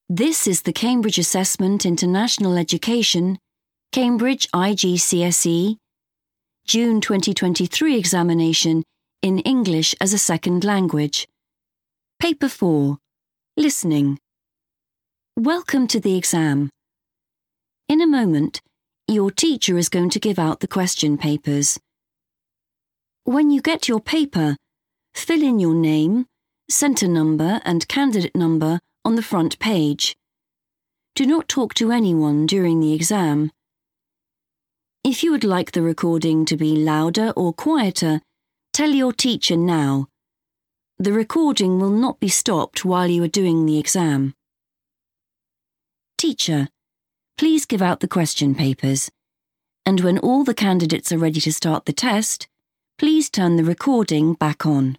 This is the Cambridge Assessment International Education, Cambridge IGCSE, June 2023 examination in English as a Second Language. Paper 4. Listening. Welcome to the exam. In a moment, your teacher is going to give out the question papers. When you get your paper, fill in your name, centre number and candidate number on the front page. Do not talk to anyone during the exam. If you would like the recording to be louder or quieter, tell your teacher now. The recording will not be stopped while you are doing the exam. Teacher, please give out the question papers, and when all the candidates are ready to start the test, please turn the recording back on.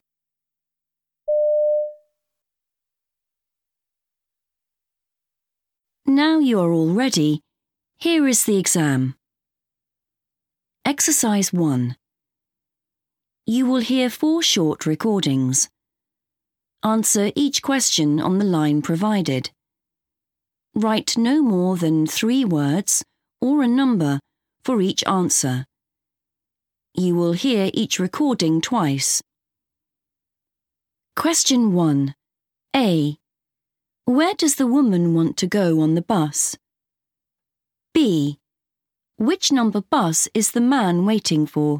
Now you are all ready, here is the exam. Exercise 1. You will hear 4 short recordings. Answer each question on the line provided. Write no more than 3 words or a number for each answer. You will hear each recording twice. Question 1. A. Where does the woman want to go on the bus? B. Which number bus is the man waiting for?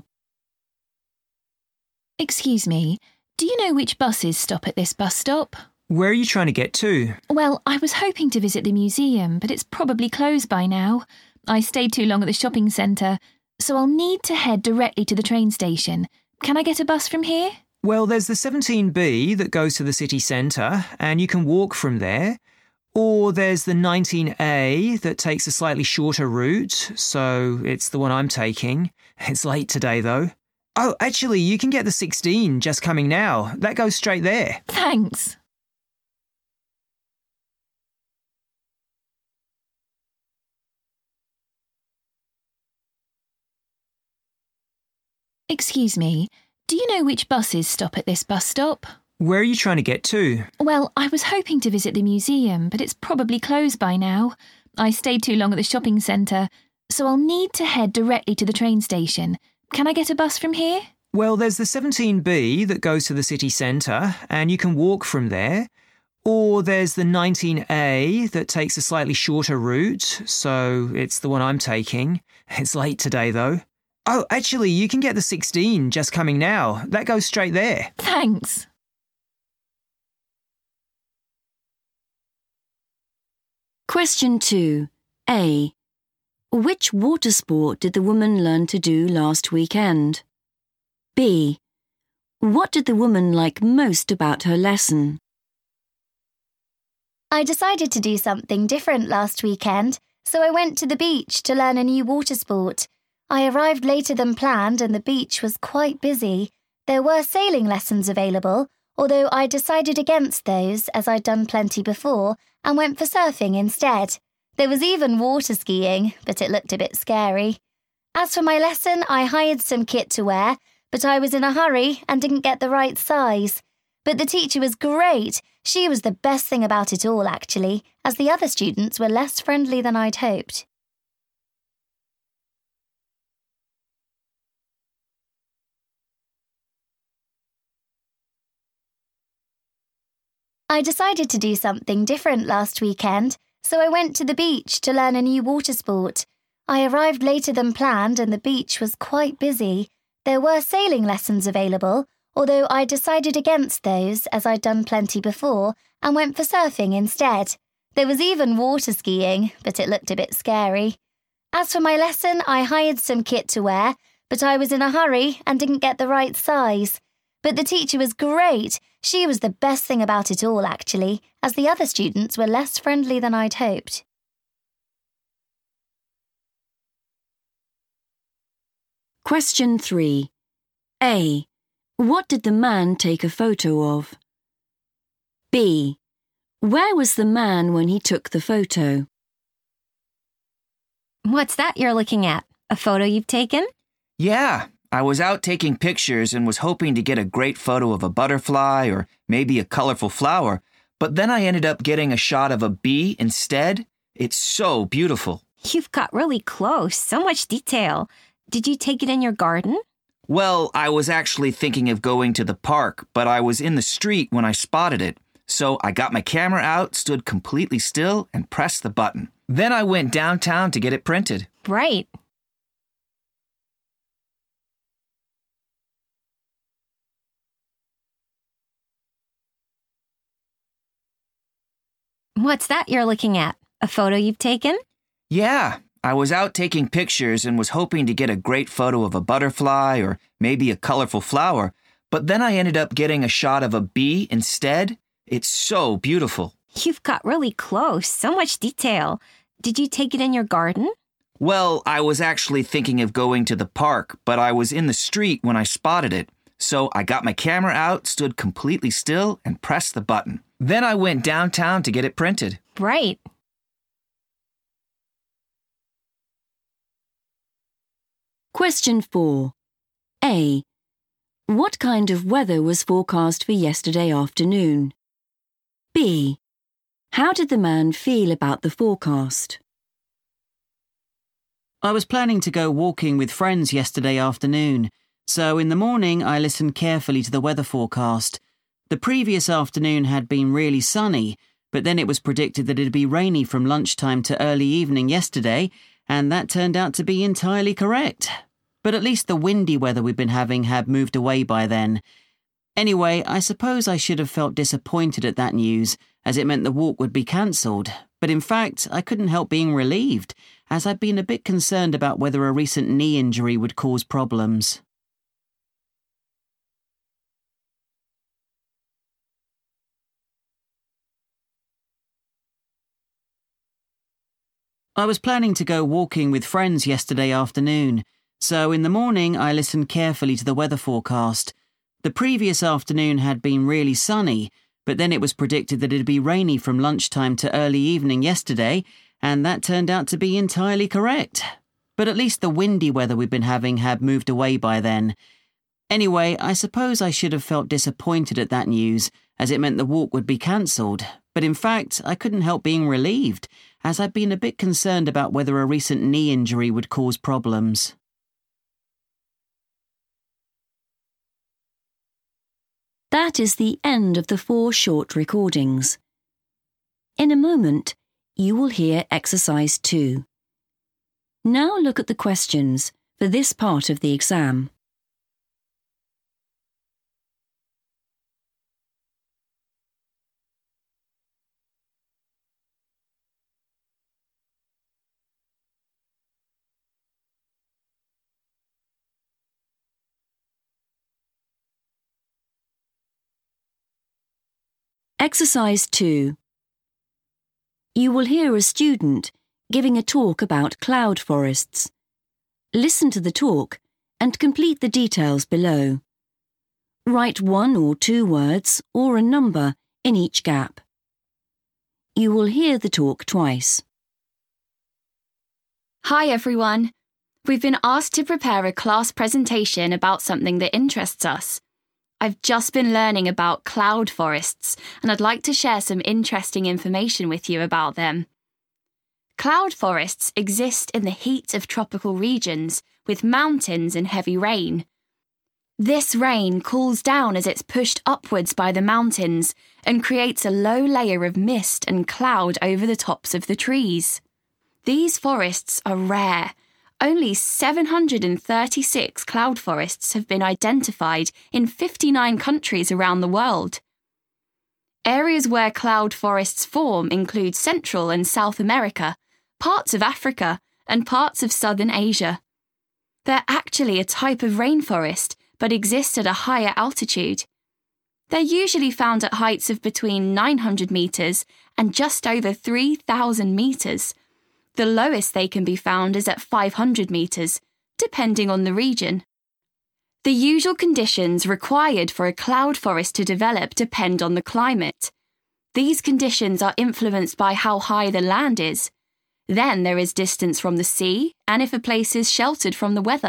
Excuse me, do you know which buses stop at this bus stop? Where are you trying to get to? Well, I was hoping to visit the museum, but it's probably closed by now. I stayed too long at the shopping centre, so I'll need to head directly to the train station. Can I get a bus from here? Well, there's the 17B that goes to the city centre, and you can walk from there. Or there's the 19A that takes a slightly shorter route, so it's the one I'm taking. It's late today, though. Oh, actually, you can get the 16 just coming now. That goes straight there. Thanks. Excuse me, do you know which buses stop at this bus stop? Where are you trying to get to? Well, I was hoping to visit the museum, but it's probably closed by now. I stayed too long at the shopping centre, so I'll need to head directly to the train station. Can I get a bus from here? Well, there's the 17B that goes to the city centre, and you can walk from there. Or there's the 19A that takes a slightly shorter route, so it's the one I'm taking. It's late today, though. Oh, actually, you can get the 16 just coming now. That goes straight there. Thanks. Question 2. A. Which water sport did the woman learn to do last weekend? B. What did the woman like most about her lesson? I decided to do something different last weekend, so I went to the beach to learn a new water sport. I arrived later than planned and the beach was quite busy. There were sailing lessons available, although I decided against those as I'd done plenty before and went for surfing instead. There was even water skiing, but it looked a bit scary. As for my lesson, I hired some kit to wear, but I was in a hurry and didn't get the right size. But the teacher was great. She was the best thing about it all, actually, as the other students were less friendly than I'd hoped. I decided to do something different last weekend, so I went to the beach to learn a new water sport. I arrived later than planned and the beach was quite busy. There were sailing lessons available, although I decided against those as I'd done plenty before and went for surfing instead. There was even water skiing, but it looked a bit scary. As for my lesson, I hired some kit to wear, but I was in a hurry and didn't get the right size. But the teacher was great. She was the best thing about it all, actually, as the other students were less friendly than I'd hoped. Question 3. A. What did the man take a photo of? B. Where was the man when he took the photo? What's that you're looking at? A photo you've taken? Yeah, I was out taking pictures and was hoping to get a great photo of a butterfly or maybe a colorful flower, but then I ended up getting a shot of a bee instead. It's so beautiful. You've got really close, so much detail. Did you take it in your garden? Well, I was actually thinking of going to the park, but I was in the street when I spotted it. So I got my camera out, stood completely still, and pressed the button. Then I went downtown to get it printed. Right. What's that you're looking at? A photo you've taken? Yeah, I was out taking pictures and was hoping to get a great photo of a butterfly or maybe a colorful flower, but then I ended up getting a shot of a bee instead. It's so beautiful. You've got really close, so much detail. Did you take it in your garden? Well, I was actually thinking of going to the park, but I was in the street when I spotted it. So I got my camera out, stood completely still, and pressed the button. Then I went downtown to get it printed. Right. Question 4. A. What kind of weather was forecast for yesterday afternoon? B. How did the man feel about the forecast? I was planning to go walking with friends yesterday afternoon, so in the morning I listened carefully to the weather forecast. The previous afternoon had been really sunny, but then it was predicted that it'd be rainy from lunchtime to early evening yesterday, and that turned out to be entirely correct. But at least the windy weather we've been having had moved away by then. Anyway, I suppose I should have felt disappointed at that news, as it meant the walk would be cancelled. But in fact, I couldn't help being relieved, as I'd been a bit concerned about whether a recent knee injury would cause problems. I was planning to go walking with friends yesterday afternoon, so in the morning I listened carefully to the weather forecast. The previous afternoon had been really sunny, but then it was predicted that it'd be rainy from lunchtime to early evening yesterday, and that turned out to be entirely correct. But at least the windy weather we've been having had moved away by then. Anyway, I suppose I should have felt disappointed at that news, as it meant the walk would be cancelled. But in fact, I couldn't help being relieved, as I'd been a bit concerned about whether a recent knee injury would cause problems. That is the end of the 4 short recordings. In a moment, you will hear exercise 2. Now look at the questions for this part of the exam. Exercise 2. You will hear a student giving a talk about cloud forests. Listen to the talk and complete the details below. Write 1 or 2 words or a number in each gap. You will hear the talk twice. Hi everyone. We've been asked to prepare a class presentation about something that interests us. I've just been learning about cloud forests, and I'd like to share some interesting information with you about them. Cloud forests exist in the heat of tropical regions, with mountains and heavy rain. This rain cools down as it's pushed upwards by the mountains and creates a low layer of mist and cloud over the tops of the trees. These forests are rare. Only 736 cloud forests have been identified in 59 countries around the world. Areas where cloud forests form include Central and South America, parts of Africa, and parts of Southern Asia. They're actually a type of rainforest, but exist at a higher altitude. They're usually found at heights of between 900 metres and just over 3,000 metres. The lowest they can be found is at 500 metres, depending on the region. The usual conditions required for a cloud forest to develop depend on the climate. These conditions are influenced by how high the land is. Then there is distance from the sea and if a place is sheltered from the weather.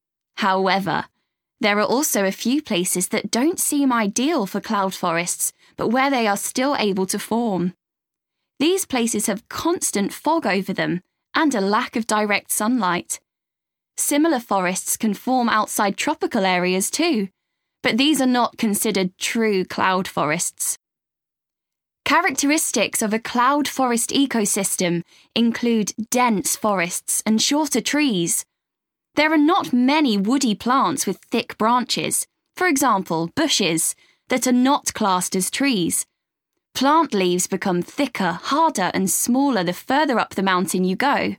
However, there are also a few places that don't seem ideal for cloud forests, but where they are still able to form. These places have constant fog over them and a lack of direct sunlight. Similar forests can form outside tropical areas too, but these are not considered true cloud forests. Characteristics of a cloud forest ecosystem include dense forests and shorter trees. There are not many woody plants with thick branches, for example, bushes, that are not classed as trees. Plant leaves become thicker, harder, and smaller the further up the mountain you go.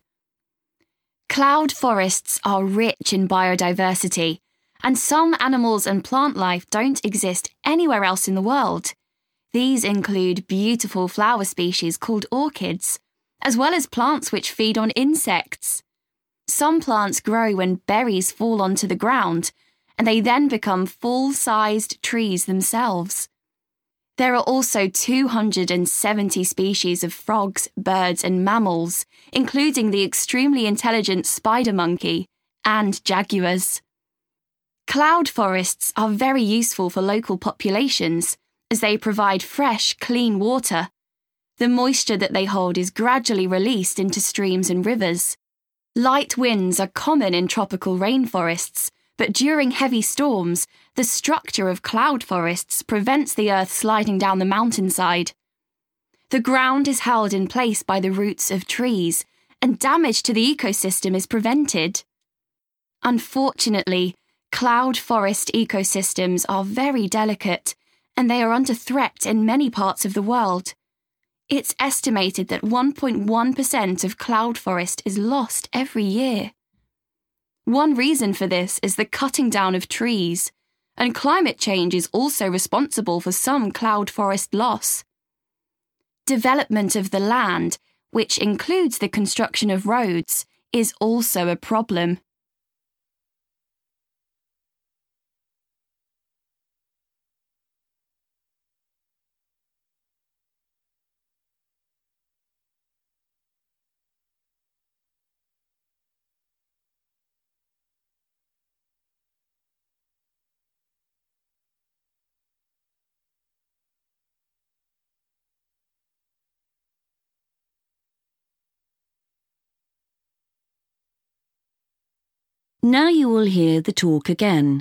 Cloud forests are rich in biodiversity, and some animals and plant life don't exist anywhere else in the world. These include beautiful flower species called orchids, as well as plants which feed on insects. Some plants grow when berries fall onto the ground, and they then become full-sized trees themselves. There are also 270 species of frogs, birds, and mammals, including the extremely intelligent spider monkey and jaguars. Cloud forests are very useful for local populations, as they provide fresh, clean water. The moisture that they hold is gradually released into streams and rivers. Light winds are common in tropical rainforests, but during heavy storms, the structure of cloud forests prevents the earth sliding down the mountainside. The ground is held in place by the roots of trees, and damage to the ecosystem is prevented. Unfortunately, cloud forest ecosystems are very delicate, and they are under threat in many parts of the world. It's estimated that 1.1% of cloud forest is lost every year. One reason for this is the cutting down of trees, and climate change is also responsible for some cloud forest loss. Development of the land, which includes the construction of roads, is also a problem. Now you will hear the talk again.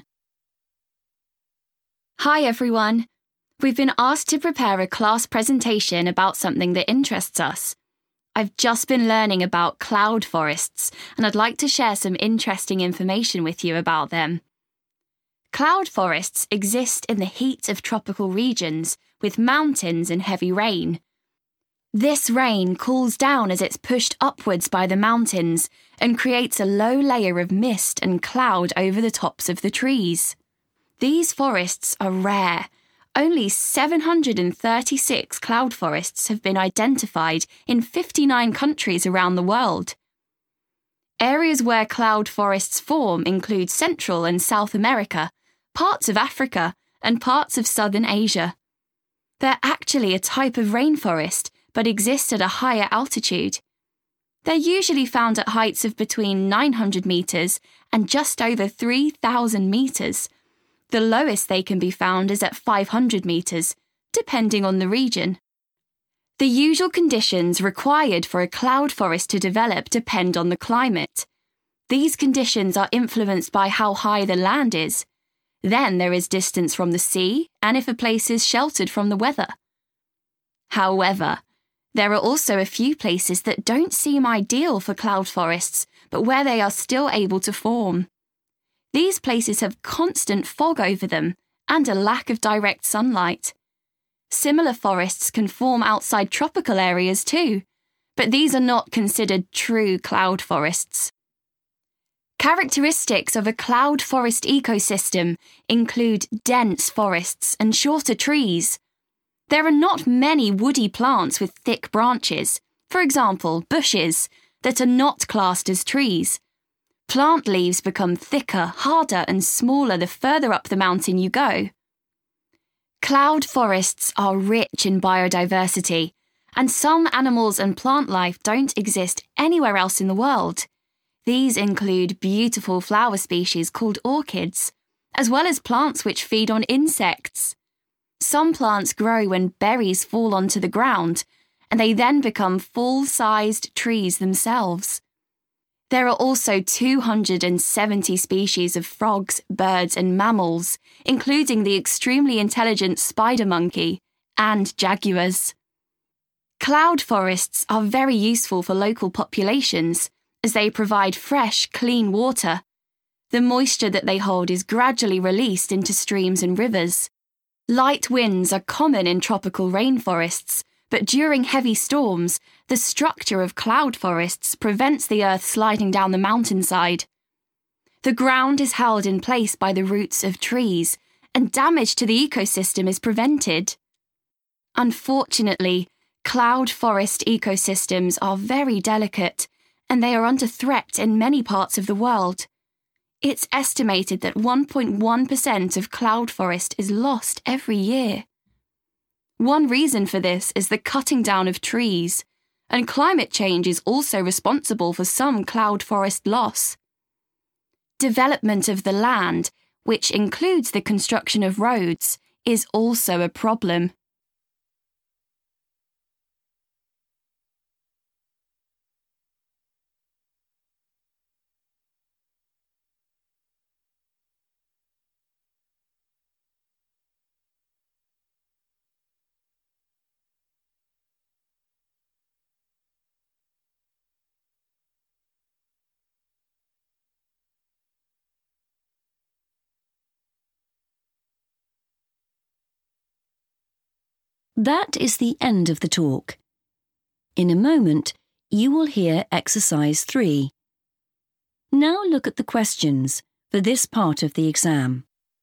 Hi everyone. We've been asked to prepare a class presentation about something that interests us. I've just been learning about cloud forests, and I'd like to share some interesting information with you about them. Cloud forests exist in the heat of tropical regions, with mountains and heavy rain. This rain cools down as it's pushed upwards by the mountains and creates a low layer of mist and cloud over the tops of the trees. These forests are rare. Only 736 cloud forests have been identified in 59 countries around the world. Areas where cloud forests form include Central and South America, parts of Africa, and parts of Southern Asia. They're actually a type of rainforest, but exist at a higher altitude. They're usually found at heights of between 900 metres and just over 3,000 metres. The lowest they can be found is at 500 metres, depending on the region. The usual conditions required for a cloud forest to develop depend on the climate. These conditions are influenced by how high the land is. Then there is distance from the sea and if a place is sheltered from the weather. However, there are also a few places that don't seem ideal for cloud forests, but where they are still able to form. These places have constant fog over them and a lack of direct sunlight. Similar forests can form outside tropical areas too, but these are not considered true cloud forests. Characteristics of a cloud forest ecosystem include dense forests and shorter trees. There are not many woody plants with thick branches, for example, bushes, that are not classed as trees. Plant leaves become thicker, harder, and smaller the further up the mountain you go. Cloud forests are rich in biodiversity, and some animals and plant life don't exist anywhere else in the world. These include beautiful flower species called orchids, as well as plants which feed on insects. Some plants grow when berries fall onto the ground, and they then become full-sized trees themselves. There are also 270 species of frogs, birds, and mammals, including the extremely intelligent spider monkey and jaguars. Cloud forests are very useful for local populations as they provide fresh, clean water. The moisture that they hold is gradually released into streams and rivers. Light winds are common in tropical rainforests, but during heavy storms, the structure of cloud forests prevents the earth sliding down the mountainside. The ground is held in place by the roots of trees, and damage to the ecosystem is prevented. Unfortunately, cloud forest ecosystems are very delicate, and they are under threat in many parts of the world. It's estimated that 1.1% of cloud forest is lost every year. One reason for this is the cutting down of trees, and climate change is also responsible for some cloud forest loss. Development of the land, which includes the construction of roads, is also a problem. That is the end of the talk. In a moment, you will hear exercise 3. Now look at the questions for this part of the exam.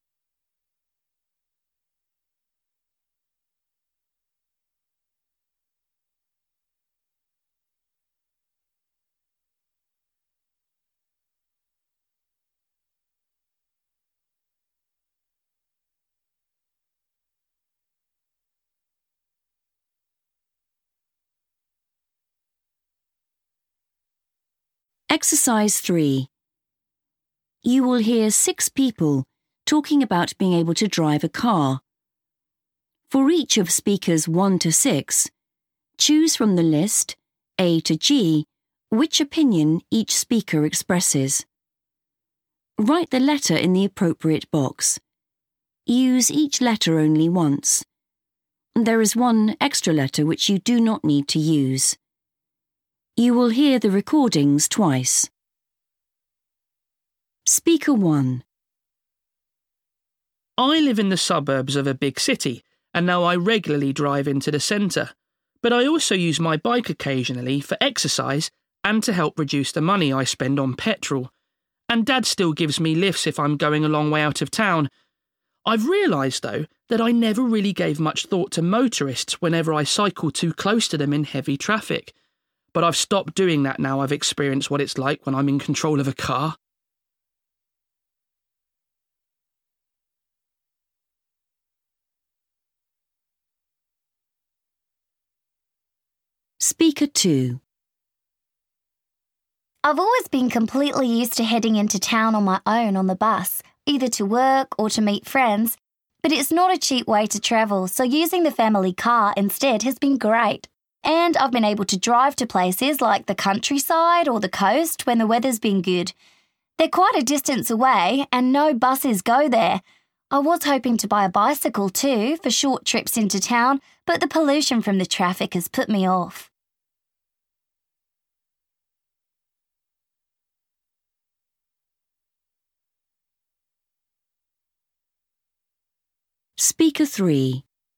Exercise 3. You will hear 6 people talking about being able to drive a car. For each of speakers 1 to 6, choose from the list, A to G, which opinion each speaker expresses. Write the letter in the appropriate box. Use each letter only once. There is one extra letter which you do not need to use. You will hear the recordings twice. Speaker 1. I live in the suburbs of a big city, and now I regularly drive into the centre. But I also use my bike occasionally for exercise and to help reduce the money I spend on petrol. And Dad still gives me lifts if I'm going a long way out of town. I've realised, though, that I never really gave much thought to motorists whenever I cycle too close to them in heavy traffic. But I've stopped doing that now I've experienced what it's like when I'm in control of a car. Speaker 2. I've always been completely used to heading into town on my own on the bus, either to work or to meet friends, but it's not a cheap way to travel, so using the family car instead has been great. And I've been able to drive to places like the countryside or the coast when the weather's been good. They're quite a distance away and no buses go there. I was hoping to buy a bicycle too for short trips into town, but the pollution from the traffic has put me off. Speaker 3.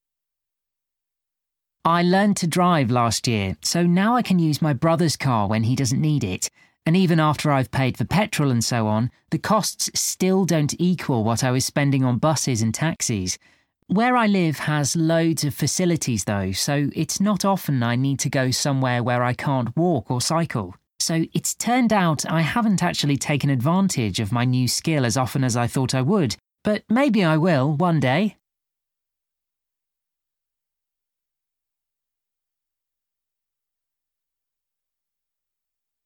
I learned to drive last year, so now I can use my brother's car when he doesn't need it. And even after I've paid for petrol and so on, the costs still don't equal what I was spending on buses and taxis. Where I live has loads of facilities though, so it's not often I need to go somewhere where I can't walk or cycle. So it's turned out I haven't actually taken advantage of my new skill as often as I thought I would, but maybe I will one day.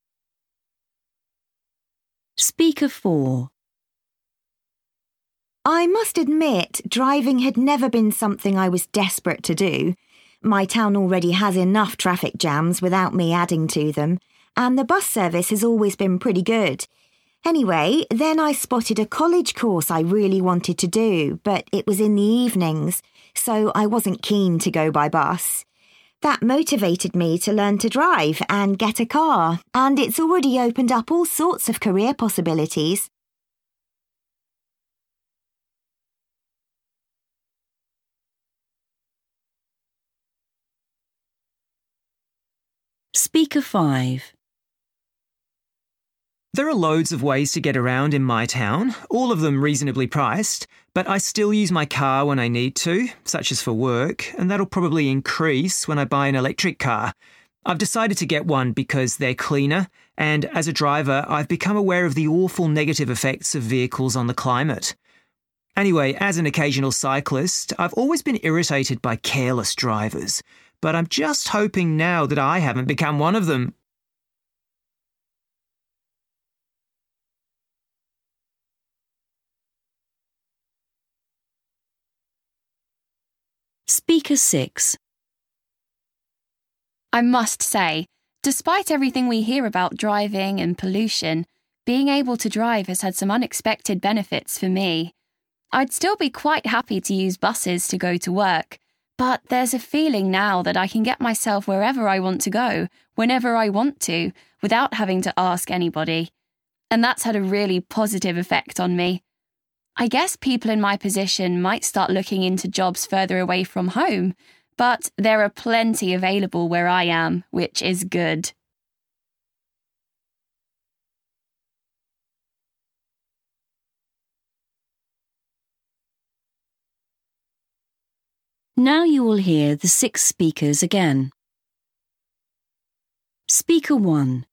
Speaker 4. I must admit, driving had never been something I was desperate to do. My town already has enough traffic jams without me adding to them, and the bus service has always been pretty good. Anyway, then I spotted a college course I really wanted to do, but it was in the evenings, so I wasn't keen to go by bus. That motivated me to learn to drive and get a car, and it's already opened up all sorts of career possibilities. Speaker 5. There are loads of ways to get around in my town, all of them reasonably priced, but I still use my car when I need to, such as for work, and that'll probably increase when I buy an electric car. I've decided to get one because they're cleaner, and as a driver, I've become aware of the awful negative effects of vehicles on the climate. Anyway, as an occasional cyclist, I've always been irritated by careless drivers, but I'm just hoping now that I haven't become one of them. Speaker 6. I must say, despite everything we hear about driving and pollution, being able to drive has had some unexpected benefits for me. I'd still be quite happy to use buses to go to work, but there's a feeling now that I can get myself wherever I want to go, whenever I want to, without having to ask anybody. And that's had a really positive effect on me. I guess people in my position might start looking into jobs further away from home, but there are plenty available where I am, which is good. Now you will hear the 6 speakers again. Speaker 1.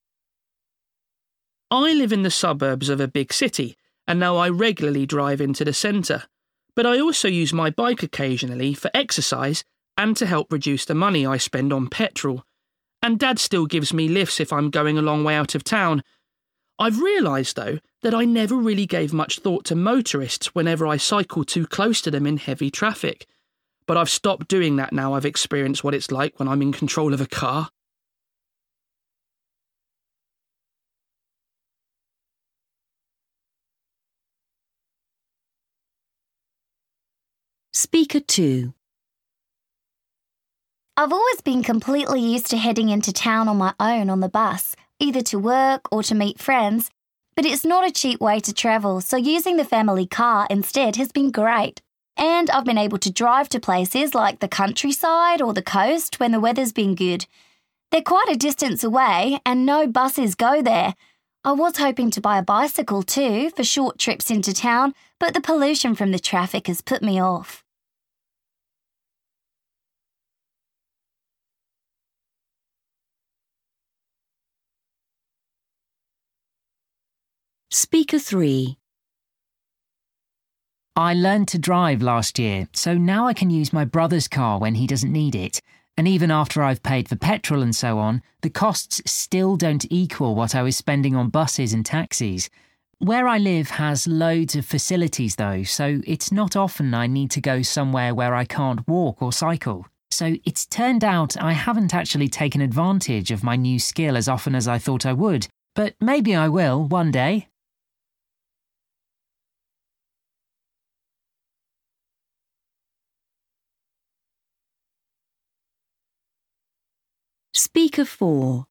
I live in the suburbs of a big city, and now I regularly drive into the centre. But I also use my bike occasionally for exercise and to help reduce the money I spend on petrol. And Dad still gives me lifts if I'm going a long way out of town. I've realised, though, that I never really gave much thought to motorists whenever I cycle too close to them in heavy traffic. But I've stopped doing that now I've experienced what it's like when I'm in control of a car. Speaker 2. I've always been completely used to heading into town on my own on the bus, either to work or to meet friends, but it's not a cheap way to travel, so using the family car instead has been great. And I've been able to drive to places like the countryside or the coast when the weather's been good. They're quite a distance away and no buses go there. I was hoping to buy a bicycle too for short trips into town, but the pollution from the traffic has put me off. Speaker 3. I learned to drive last year, so now I can use my brother's car when he doesn't need it. And even after I've paid for petrol and so on, the costs still don't equal what I was spending on buses and taxis. Where I live has loads of facilities though, so it's not often I need to go somewhere where I can't walk or cycle. So it's turned out I haven't actually taken advantage of my new skill as often as I thought I would, but maybe I will one day. Speaker 4.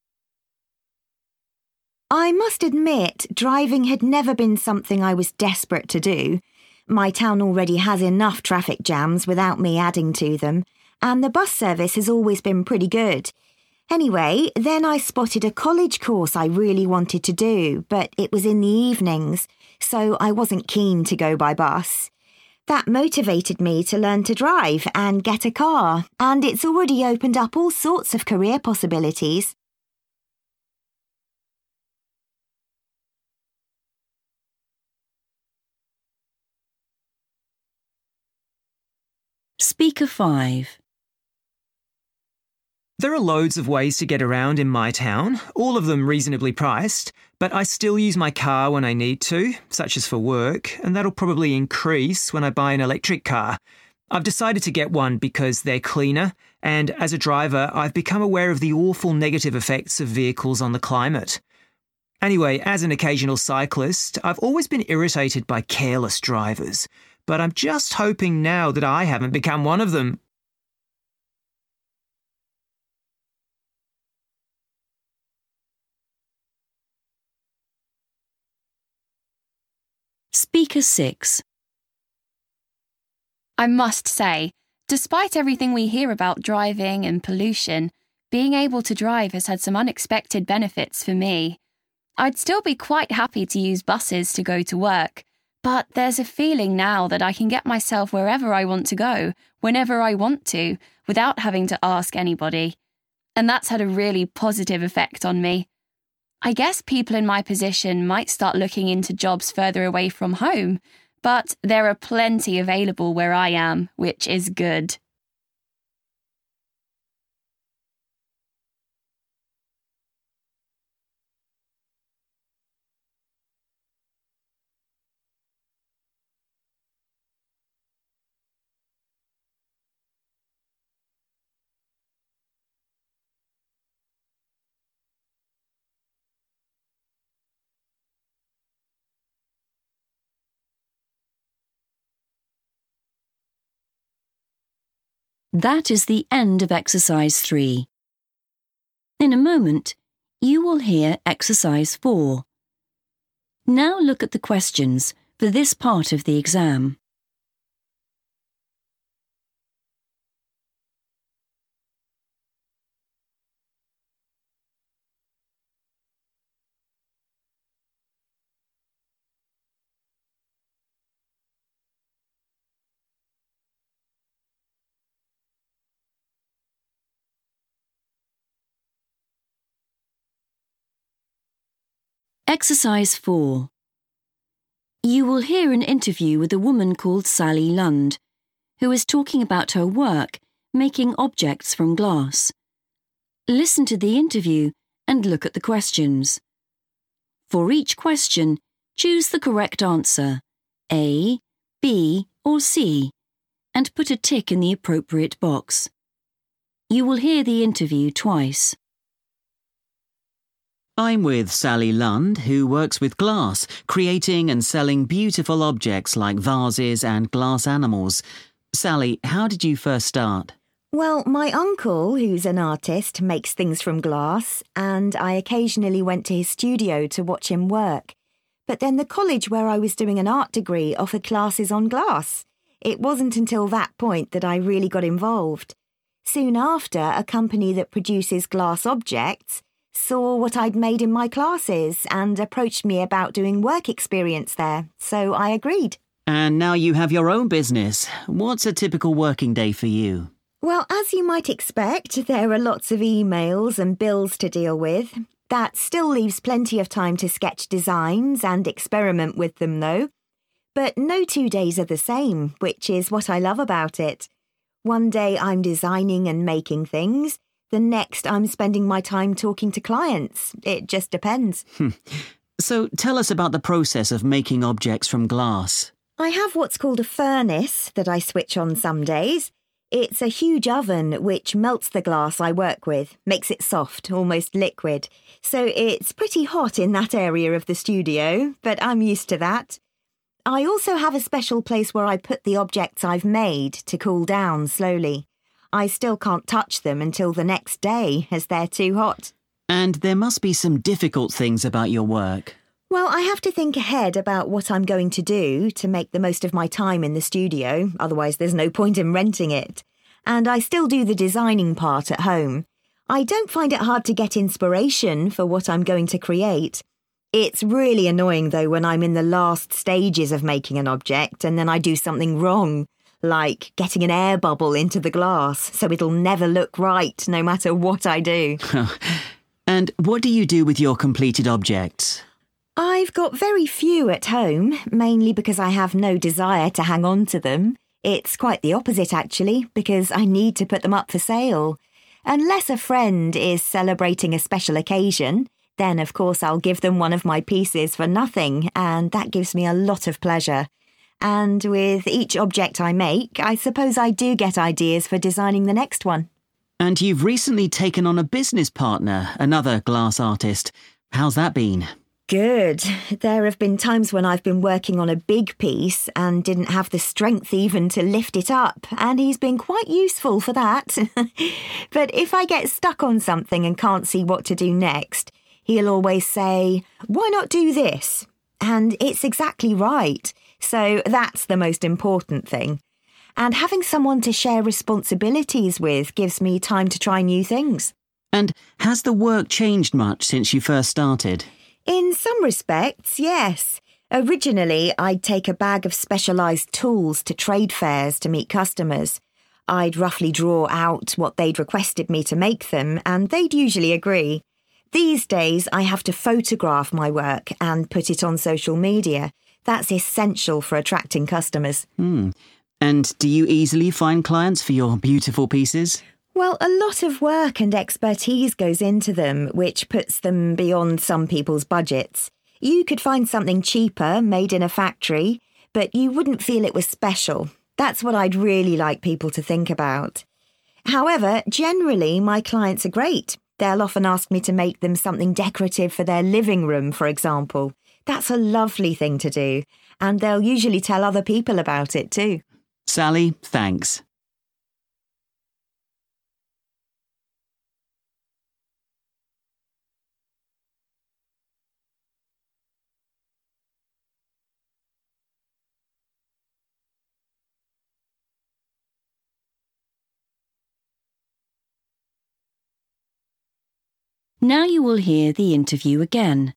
I must admit, driving had never been something I was desperate to do. My town already has enough traffic jams without me adding to them, and the bus service has always been pretty good. Anyway, then I spotted a college course I really wanted to do, but it was in the evenings, so I wasn't keen to go by bus. That motivated me to learn to drive and get a car, and it's already opened up all sorts of career possibilities. Speaker 5. There are loads of ways to get around in my town, all of them reasonably priced, but I still use my car when I need to, such as for work, and that'll probably increase when I buy an electric car. I've decided to get one because they're cleaner, and as a driver, I've become aware of the awful negative effects of vehicles on the climate. Anyway, as an occasional cyclist, I've always been irritated by careless drivers, but I'm just hoping now that I haven't become one of them. Speaker 6. I must say, despite everything we hear about driving and pollution, being able to drive has had some unexpected benefits for me. I'd still be quite happy to use buses to go to work, but there's a feeling now that I can get myself wherever I want to go, whenever I want to, without having to ask anybody. And that's had a really positive effect on me. I guess people in my position might start looking into jobs further away from home, but there are plenty available where I am, which is good. That is the end of exercise 3. In a moment, you will hear exercise 4. Now look at the questions for this part of the exam. Exercise 4. You will hear an interview with a woman called Sally Lund, who is talking about her work making objects from glass. Listen to the interview and look at the questions. For each question, choose the correct answer, A, B, or C, and put a tick in the appropriate box. You will hear the interview twice. I'm with Sally Lund, who works with glass, creating and selling beautiful objects like vases and glass animals. Sally, how did you first start? Well, my uncle, who's an artist, makes things from glass, and I occasionally went to his studio to watch him work. But then the college where I was doing an art degree offered classes on glass. It wasn't until that point that I really got involved. Soon after, a company that produces glass objects saw what I'd made in my classes and approached me about doing work experience there, so I agreed. And now you have your own business. What's a typical working day for you? Well, as you might expect, there are lots of emails and bills to deal with. That still leaves plenty of time to sketch designs and experiment with them, though. But no 2 days are the same, which is what I love about it. One day I'm designing and making things. The next, I'm spending my time talking to clients. It just depends. So tell us about the process of making objects from glass. I have what's called a furnace that I switch on some days. It's a huge oven which melts the glass I work with, makes it soft, almost liquid. So it's pretty hot in that area of the studio, but I'm used to that. I also have a special place where I put the objects I've made to cool down slowly. I still can't touch them until the next day, as they're too hot. And there must be some difficult things about your work. Well, I have to think ahead about what I'm going to do to make the most of my time in the studio, otherwise there's no point in renting it. And I still do the designing part at home. I don't find it hard to get inspiration for what I'm going to create. It's really annoying, though, when I'm in the last stages of making an object and then I do something wrong, like getting an air bubble into the glass so it'll never look right no matter what I do. And what do you do with your completed objects? I've got very few at home, mainly because I have no desire to hang on to them. It's quite the opposite, actually, because I need to put them up for sale. Unless a friend is celebrating a special occasion, then of course I'll give them one of my pieces for nothing, and that gives me a lot of pleasure. And with each object I make, I suppose I do get ideas for designing the next one. And you've recently taken on a business partner, another glass artist. How's that been? Good. There have been times when I've been working on a big piece and didn't have the strength even to lift it up, and he's been quite useful for that. But if I get stuck on something and can't see what to do next, he'll always say, "Why not do this?" And it's exactly right. So that's the most important thing. And having someone to share responsibilities with gives me time to try new things. And has the work changed much since you first started? In some respects, yes. Originally, I'd take a bag of specialised tools to trade fairs to meet customers. I'd roughly draw out what they'd requested me to make them, and they'd usually agree. These days, I have to photograph my work and put it on social media. That's essential for attracting customers. And do you easily find clients for your beautiful pieces? Well, a lot of work and expertise goes into them, which puts them beyond some people's budgets. You could find something cheaper, made in a factory, but you wouldn't feel it was special. That's what I'd really like people to think about. However, generally, my clients are great. They'll often ask me to make them something decorative for their living room, for example. That's a lovely thing to do, and they'll usually tell other people about it too. Sally, thanks. Now you will hear the interview again.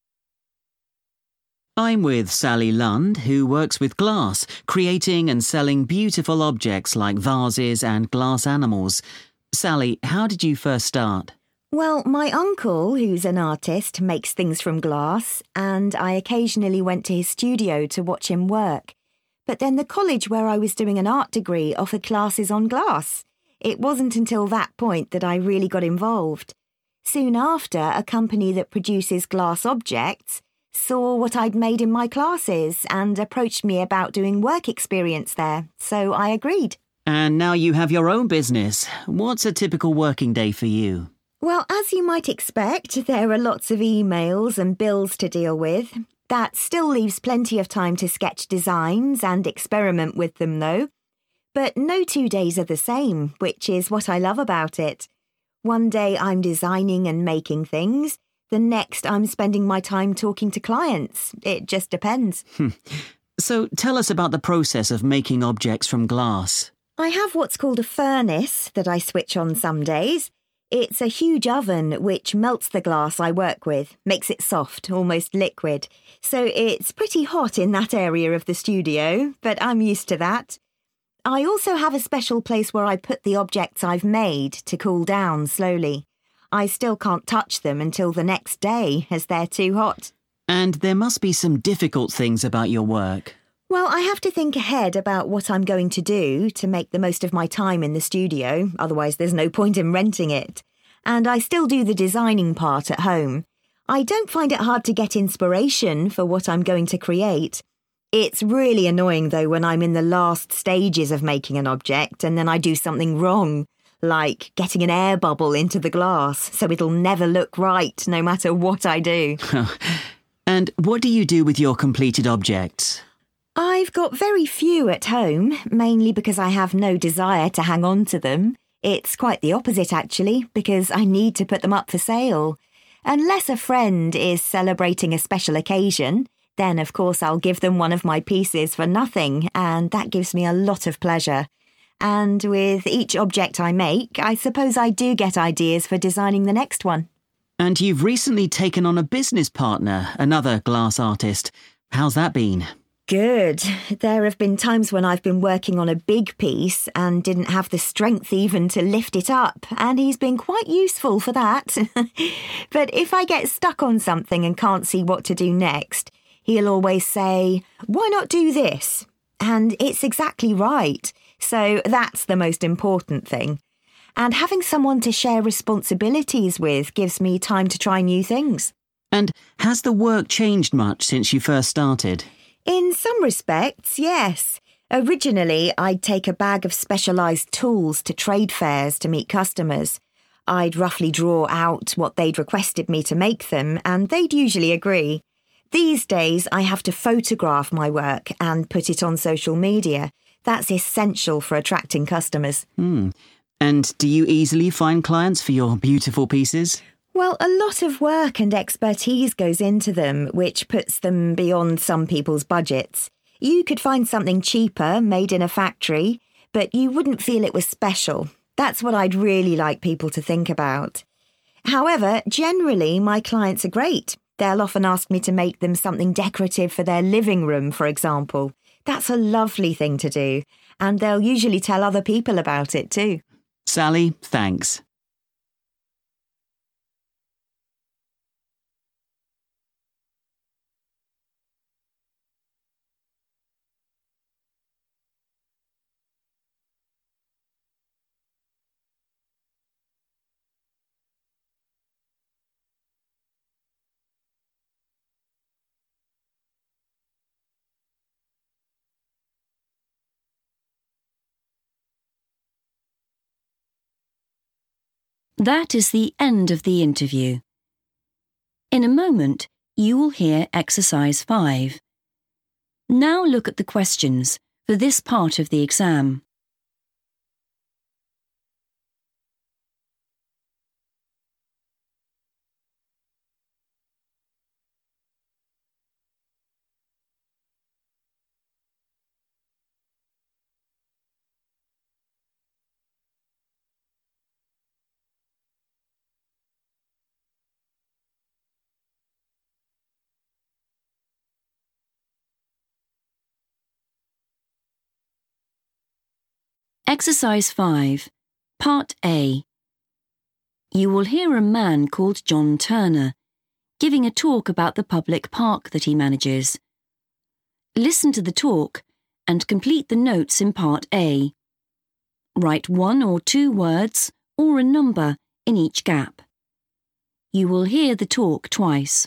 I'm with Sally Lund, who works with glass, creating and selling beautiful objects like vases and glass animals. Sally, how did you first start? Well, my uncle, who's an artist, makes things from glass, and I occasionally went to his studio to watch him work. But then the college where I was doing an art degree offered classes on glass. It wasn't until that point that I really got involved. Soon after, a company that produces glass objects saw what I'd made in my classes and approached me about doing work experience there, so I agreed. And now you have your own business. What's a typical working day for you? Well, as you might expect, there are lots of emails and bills to deal with. That still leaves plenty of time to sketch designs and experiment with them, though. But no 2 days are the same, which is what I love about it. One day I'm designing and making things. The next I'm spending my time talking to clients. It just depends. So tell us about the process of making objects from glass. I have what's called a furnace that I switch on some days. It's a huge oven which melts the glass I work with, makes it soft, almost liquid. So it's pretty hot in that area of the studio, but I'm used to that. I also have a special place where I put the objects I've made to cool down slowly. I still can't touch them until the next day, as they're too hot. And there must be some difficult things about your work. Well, I have to think ahead about what I'm going to do to make the most of my time in the studio, otherwise there's no point in renting it. And I still do the designing part at home. I don't find it hard to get inspiration for what I'm going to create. It's really annoying, though, when I'm in the last stages of making an object and then I do something wrong, like getting an air bubble into the glass, so it'll never look right, no matter what I do. And what do you do with your completed objects? I've got very few at home, mainly because I have no desire to hang on to them. It's quite the opposite, actually, because I need to put them up for sale. Unless a friend is celebrating a special occasion, then of course I'll give them one of my pieces for nothing, and that gives me a lot of pleasure. And with each object I make, I suppose I do get ideas for designing the next one. And you've recently taken on a business partner, another glass artist. How's that been? Good. There have been times when I've been working on a big piece and didn't have the strength even to lift it up, and he's been quite useful for that. But if I get stuck on something and can't see what to do next, he'll always say, "Why not do this?" And it's exactly right. So that's the most important thing. And having someone to share responsibilities with gives me time to try new things. And has the work changed much since you first started? In some respects, yes. Originally, I'd take a bag of specialised tools to trade fairs to meet customers. I'd roughly draw out what they'd requested me to make them, and they'd usually agree. These days, I have to photograph my work and put it on social media. That's essential for attracting customers. And do you easily find clients for your beautiful pieces? Well, a lot of work and expertise goes into them, which puts them beyond some people's budgets. You could find something cheaper, made in a factory, but you wouldn't feel it was special. That's what I'd really like people to think about. However, generally, my clients are great. They'll often ask me to make them something decorative for their living room, for example. That's a lovely thing to do, and they'll usually tell other people about it too. Sally, thanks. That is the end of the interview. In a moment, you will hear exercise 5. Now look at the questions for this part of the exam. Exercise 5, Part A. You will hear a man called John Turner giving a talk about the public park that he manages. Listen to the talk and complete the notes in Part A. Write 1 or 2 words or a number in each gap. You will hear the talk twice.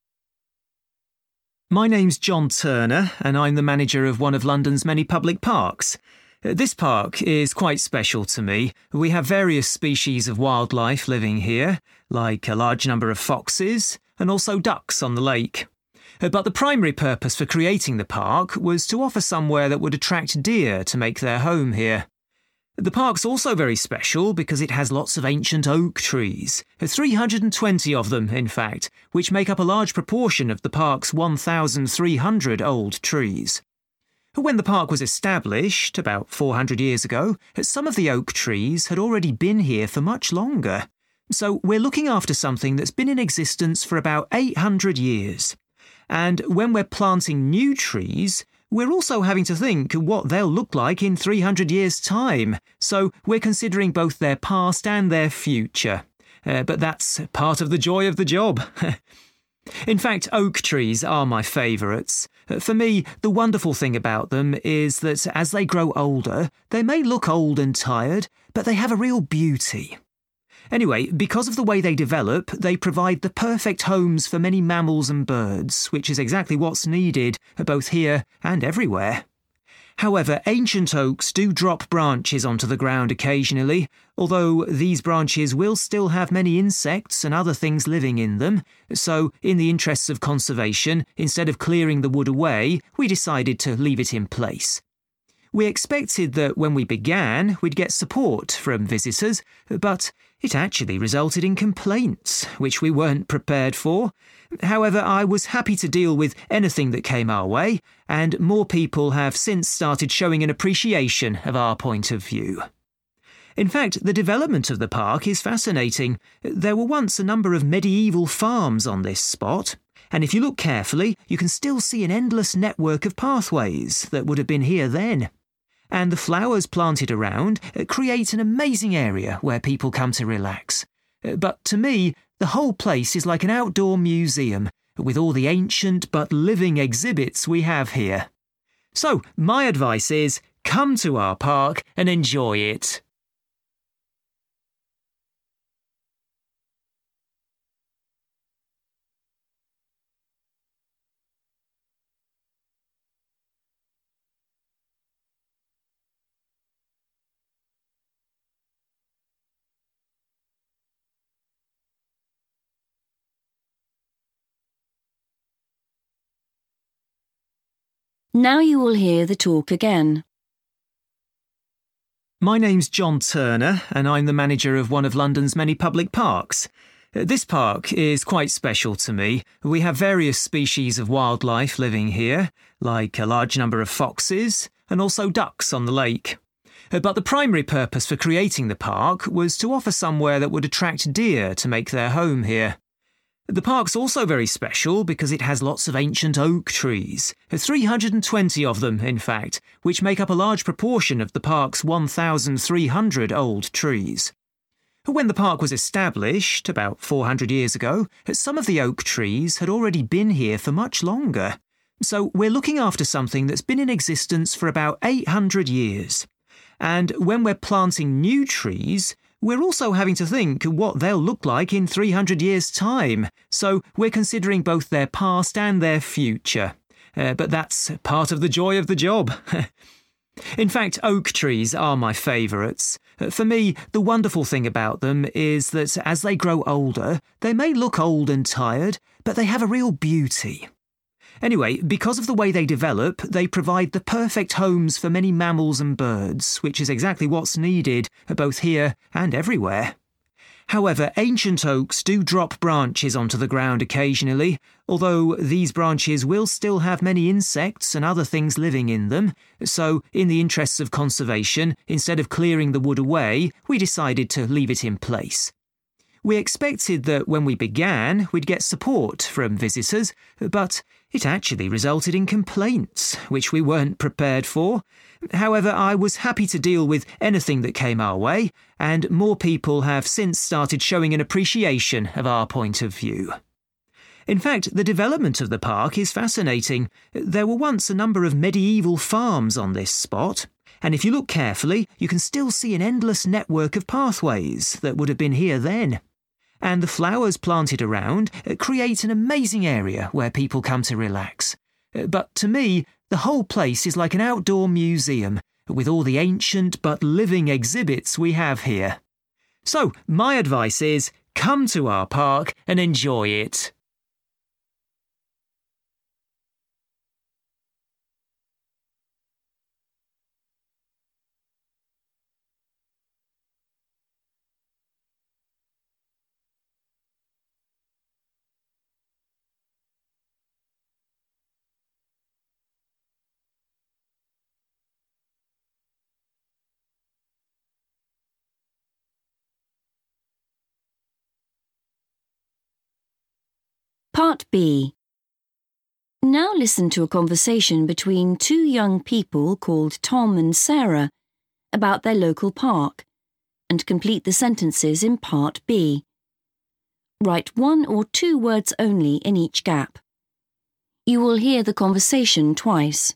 My name's John Turner, and I'm the manager of one of London's many public parks. This park is quite special to me. We have various species of wildlife living here, like a large number of foxes and also ducks on the lake. But the primary purpose for creating the park was to offer somewhere that would attract deer to make their home here. The park's also very special because it has lots of ancient oak trees, 320 of them, in fact, which make up a large proportion of the park's 1,300 old trees. When the park was established, about 400 years ago, some of the oak trees had already been here for much longer. So we're looking after something that's been in existence for about 800 years. And when we're planting new trees, we're also having to think what they'll look like in 300 years' time. So we're considering both their past and their future. But that's part of the joy of the job. In fact, oak trees are my favourites. For me, the wonderful thing about them is that as they grow older, they may look old and tired, but they have a real beauty. Anyway, because of the way they develop, they provide the perfect homes for many mammals and birds, which is exactly what's needed, both here and everywhere. However, ancient oaks do drop branches onto the ground occasionally, although these branches will still have many insects and other things living in them, so in the interests of conservation, instead of clearing the wood away, we decided to leave it in place. We expected that when we began, we'd get support from visitors, but it actually resulted in complaints, which we weren't prepared for. However, I was happy to deal with anything that came our way, and more people have since started showing an appreciation of our point of view. In fact, the development of the park is fascinating. There were once a number of medieval farms on this spot, and if you look carefully, you can still see an endless network of pathways that would have been here then. And the flowers planted around create an amazing area where people come to relax. But to me, the whole place is like an outdoor museum with all the ancient but living exhibits we have here. So, my advice is, come to our park and enjoy it. Now you will hear the talk again. My name's John Turner, and I'm the manager of one of London's many public parks. This park is quite special to me. We have various species of wildlife living here, like a large number of foxes and also ducks on the lake. But the primary purpose for creating the park was to offer somewhere that would attract deer to make their home here. The park's also very special because it has lots of ancient oak trees, 320 of them, in fact, which make up a large proportion of the park's 1,300 old trees. When the park was established, about 400 years ago, some of the oak trees had already been here for much longer. So we're looking after something that's been in existence for about 800 years. And when we're planting new trees, we're also having to think what they'll look like in 300 years' time. So we're considering both their past and their future. But that's part of the joy of the job. In fact, oak trees are my favourites. For me, the wonderful thing about them is that as they grow older, they may look old and tired, but they have a real beauty. Anyway, because of the way they develop, they provide the perfect homes for many mammals and birds, which is exactly what's needed, both here and everywhere. However, ancient oaks do drop branches onto the ground occasionally, although these branches will still have many insects and other things living in them, so in the interests of conservation, instead of clearing the wood away, we decided to leave it in place. We expected that when we began, we'd get support from visitors, but it actually resulted in complaints, which we weren't prepared for. However, I was happy to deal with anything that came our way, and more people have since started showing an appreciation of our point of view. In fact, the development of the park is fascinating. There were once a number of medieval farms on this spot, and if you look carefully, you can still see an endless network of pathways that would have been here then. And the flowers planted around create an amazing area where people come to relax. But to me, the whole place is like an outdoor museum, with all the ancient but living exhibits we have here. So, my advice is, come to our park and enjoy it. Part B. Now listen to a conversation between two young people called Tom and Sarah about their local park, and complete the sentences in Part B. Write 1 or 2 words only in each gap. You will hear the conversation twice.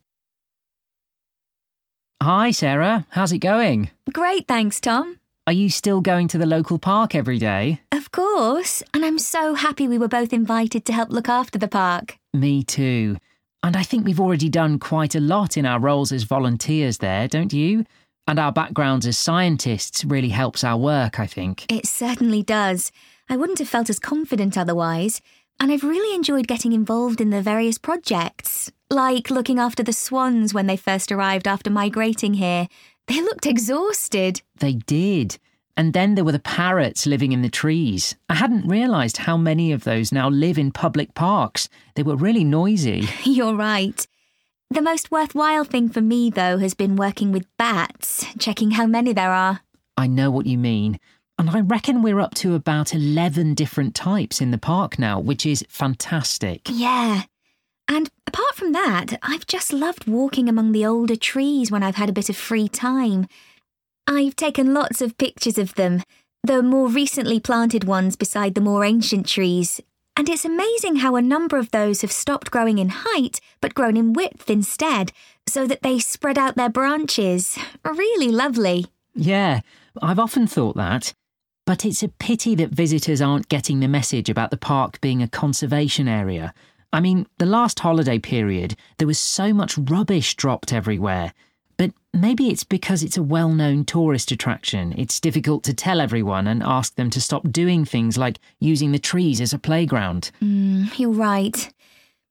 Hi, Sarah. How's it going? Great, thanks, Tom. Are you still going to the local park every day? Of course, and I'm so happy we were both invited to help look after the park. Me too. And I think we've already done quite a lot in our roles as volunteers there, don't you? And our backgrounds as scientists really helps our work, I think. It certainly does. I wouldn't have felt as confident otherwise. And I've really enjoyed getting involved in the various projects, like looking after the swans when they first arrived after migrating here. They looked exhausted. They did. And then there were the parrots living in the trees. I hadn't realised how many of those now live in public parks. They were really noisy. You're right. The most worthwhile thing for me, though, has been working with bats, checking how many there are. I know what you mean. And I reckon we're up to about 11 different types in the park now, which is fantastic. Yeah. And apart from that, I've just loved walking among the older trees when I've had a bit of free time. I've taken lots of pictures of them, the more recently planted ones beside the more ancient trees. And it's amazing how a number of those have stopped growing in height, but grown in width instead, so that they spread out their branches. Really lovely. Yeah, I've often thought that. But it's a pity that visitors aren't getting the message about the park being a conservation area. I mean, the last holiday period, there was so much rubbish dropped everywhere. But maybe it's because it's a well-known tourist attraction. It's difficult to tell everyone and ask them to stop doing things like using the trees as a playground. You're right.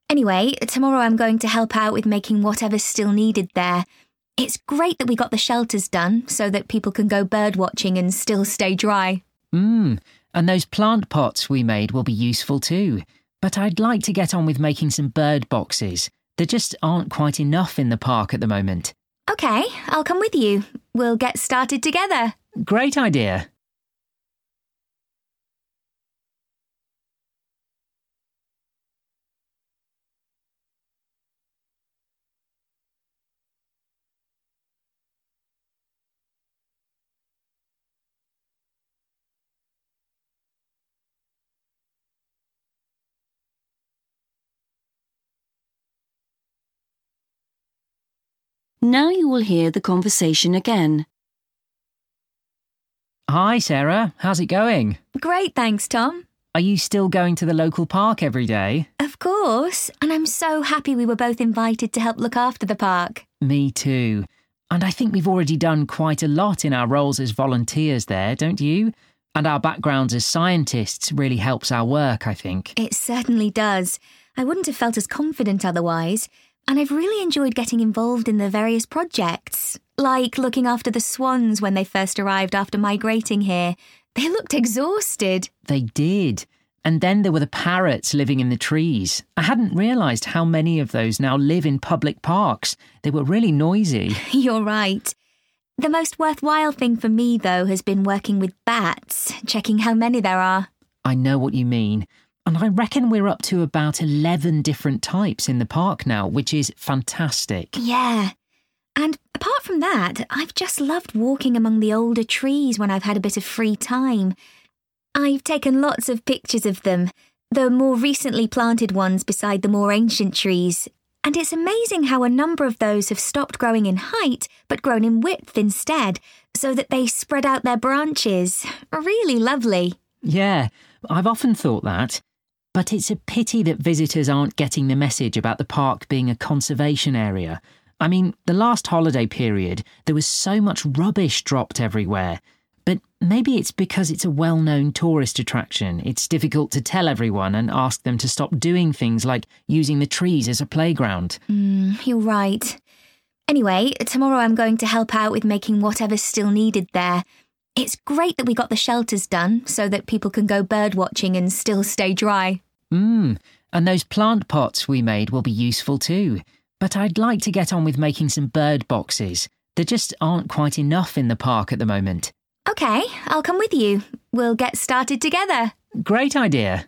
Anyway, tomorrow I'm going to help out with making whatever's still needed there. It's great that we got the shelters done so that people can go bird watching and still stay dry. And those plant pots we made will be useful too. But I'd like to get on with making some bird boxes. There just aren't quite enough in the park at the moment. OK, I'll come with you. We'll get started together. Great idea. Now you will hear the conversation again. Hi, Sarah. How's it going? Great, thanks, Tom. Are you still going to the local park every day? Of course, and I'm so happy we were both invited to help look after the park. Me too. And I think we've already done quite a lot in our roles as volunteers there, don't you? And our backgrounds as scientists really helps our work, I think. It certainly does. I wouldn't have felt as confident otherwise. And I've really enjoyed getting involved in the various projects, like looking after the swans when they first arrived after migrating here. They looked exhausted. They did. And then there were the parrots living in the trees. I hadn't realised how many of those now live in public parks. They were really noisy. You're right. The most worthwhile thing for me, though, has been working with bats, checking how many there are. I know what you mean. And I reckon we're up to about 11 different types in the park now, which is fantastic. Yeah. And apart from that, I've just loved walking among the older trees when I've had a bit of free time. I've taken lots of pictures of them, the more recently planted ones beside the more ancient trees. And it's amazing how a number of those have stopped growing in height, but grown in width instead, so that they spread out their branches. Really lovely. Yeah, I've often thought that. But it's a pity that visitors aren't getting the message about the park being a conservation area. I mean, the last holiday period, there was so much rubbish dropped everywhere. But maybe it's because it's a well-known tourist attraction. It's difficult to tell everyone and ask them to stop doing things like using the trees as a playground. You're right. Anyway, tomorrow I'm going to help out with making whatever's still needed there. It's great that we got the shelters done so that people can go bird watching and still stay dry. And those plant pots we made will be useful too. But I'd like to get on with making some bird boxes. There just aren't quite enough in the park at the moment. OK, I'll come with you. We'll get started together. Great idea.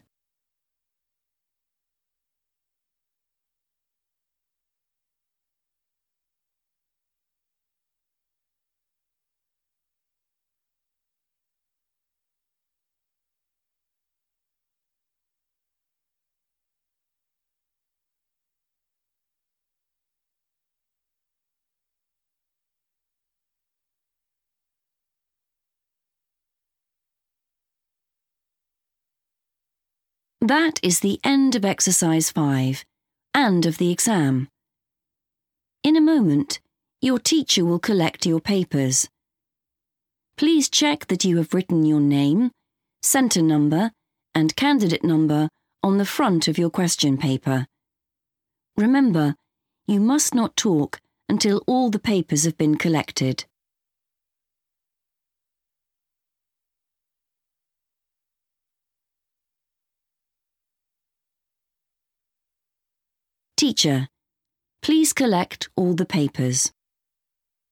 That is the end of exercise 5 and of the exam. In a moment, your teacher will collect your papers. Please check that you have written your name, centre number, and candidate number on the front of your question paper. Remember, you must not talk until all the papers have been collected. Teacher, please collect all the papers.